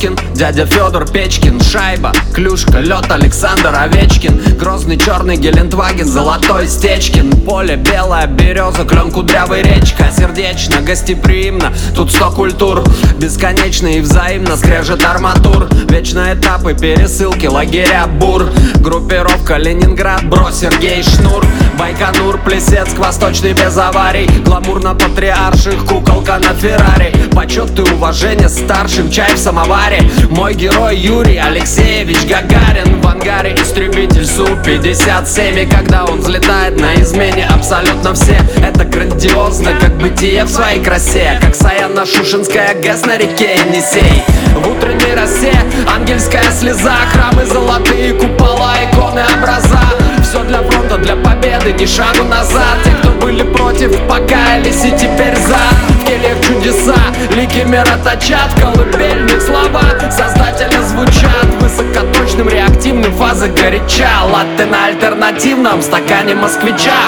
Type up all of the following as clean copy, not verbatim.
Матроскин, дядя Федор Печкин, шайба, клюшка, лед Александр Овечкин, грозный черный Гелендваген, золотой Стечкин, поле белая береза, клен кудрявый речка, сердечно, гостеприимно, тут 100 культур, бесконечно и взаимно скрежет арматур, вечные этапы, пересылки, лагеря бур, группировка Ленинград, бро, Сергей Шнур, Байконур, Плесецк, Восточный без аварий, гламурно-патриарших, куколка на Феррари, почет и уважение старшим, чай в самоваре. Мой герой Юрий Алексеевич Гагарин, в ангаре истребитель Су-57. И когда он взлетает на измене абсолютно все, это грандиозно, как бытие в своей красе, как Саяно-Шушенская ГЭС на реке Енисей. В утренней росе ангельская слеза, храмы золотые, купола, иконы, образа. Все для фронта, для победы, ни шагу назад. Те, кто были против, покаялись и теперь за. В кельях чудеса, лики мира точат, в колыбельных слова создателя звучат высокоточным, реактивным, фазы горяча. Латте на альтернативном стакане москвича.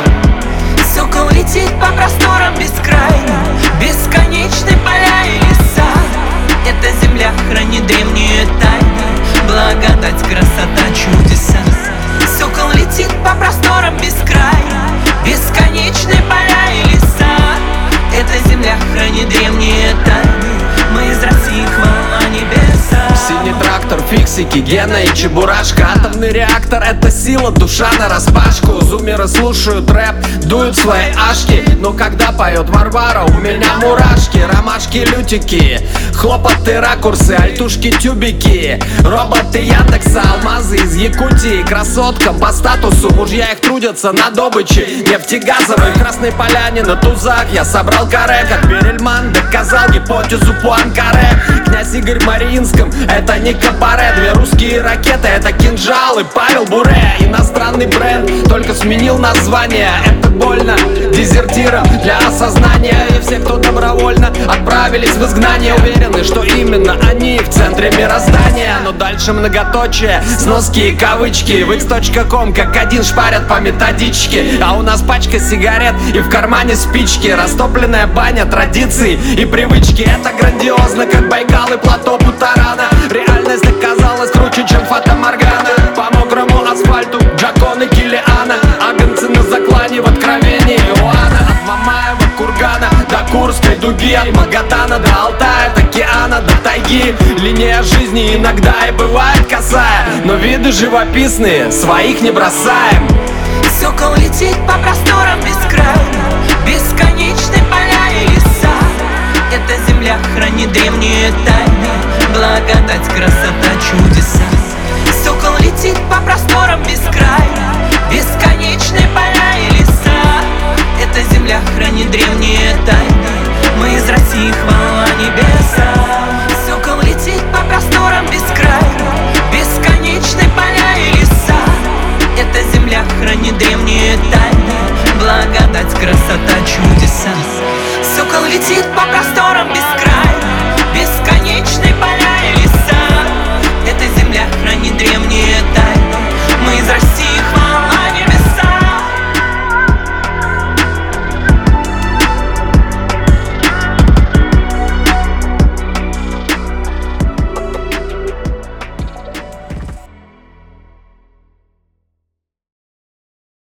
Сокол летит по просторам бескрайним, бесконечны поля и леса. Эта земля хранит древние тайны, благодать, красота, чудеса. Сокол летит по просторам бескрайним, бесконечны поля и леса. Эта земля хранит древние тайны, мы из России, хвала небеса. Синий трактор, фиксики, Гена и Чебурашка. Атомный реактор — это сила, душа нараспашку. Зумеры слушают рэп, дуют свои ашки. Но когда поет Варвара, у меня мурашки. Ромашки, лютики, хлопоты, ракурсы, альтушки, тюбики. Роботы Яндекса, алмазы из Якутии. Красоткам по статусу мужья их трудятся на добыче нефтегазовой. В Красной Поляне на тузах я собрал каре, как Перельман доказал гипотезу Пуанкаре. Князь Игорь в Мариинском — это не кабаре. Две русские ракеты — это кинжалы, Павел Буре. Иностранный бренд, только сменил название. Это больно дезертирам для осознания. И все, кто добровольно отправились в изгнание, уверены, что именно они в центре мироздания. Но дальше многоточие, сноски и кавычки. В x.com как один шпарят по методичке. А у нас пачка сигарет и в кармане спички. Растопленная баня традиций и привычки. Это грандиозно, как Байкал и плато Бутарана. Реальность оказалась круче, чем фата-моргана. По мокрому асфальту Джакон и Килиана. Агнцы на заклане в откровении Иоанна. От Мамаева, Кургана до Курской дуги. От Магадана до Алтая, от океана до тайги. Линия жизни иногда и бывает косая, но виды живописные, своих не бросаем. Сокол летит по просторам бескрайним, бесконечны поля и леса. Эта земля хранит древние тайны, благодать, красота, чудеса. Сокол летит по просторам бескрайним, бесконечны поля и леса. Эта земля хранит древние тайны, мы из России, хвала небеса. Сокол летит по просторам бескрайним, бесконечны поля и леса. Эта земля хранит древние тайны, благодать, красота, чудеса. Сокол летит по просторам бескрайним.